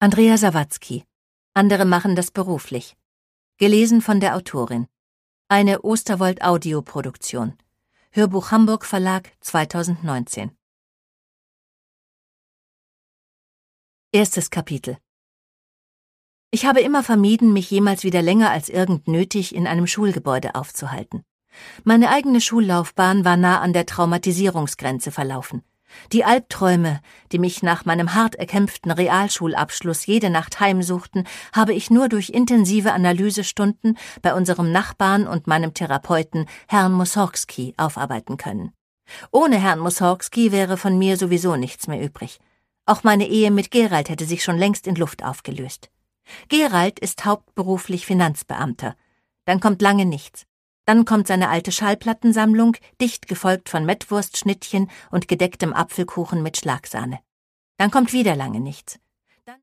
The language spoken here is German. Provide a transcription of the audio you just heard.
Andrea Sawatzki. Andere machen das beruflich. Gelesen von der Autorin. Eine Osterwold-Audioproduktion. Hörbuch Hamburg Verlag 2019. Erstes Kapitel. Ich habe immer vermieden, mich jemals wieder länger als irgend nötig in einem Schulgebäude aufzuhalten. Meine eigene Schullaufbahn war nah an der Traumatisierungsgrenze verlaufen. Die Albträume, die mich nach meinem hart erkämpften Realschulabschluss jede Nacht heimsuchten, habe ich nur durch intensive Analysestunden bei unserem Nachbarn und meinem Therapeuten, Herrn Mussorgsky, aufarbeiten können. Ohne Herrn Mussorgsky wäre von mir sowieso nichts mehr übrig. Auch meine Ehe mit Gerald hätte sich schon längst in Luft aufgelöst. Gerald ist hauptberuflich Finanzbeamter. Dann kommt lange nichts. Dann kommt seine alte Schallplattensammlung, dicht gefolgt von Mettwurstschnittchen und gedecktem Apfelkuchen mit Schlagsahne. Dann kommt wieder lange nichts.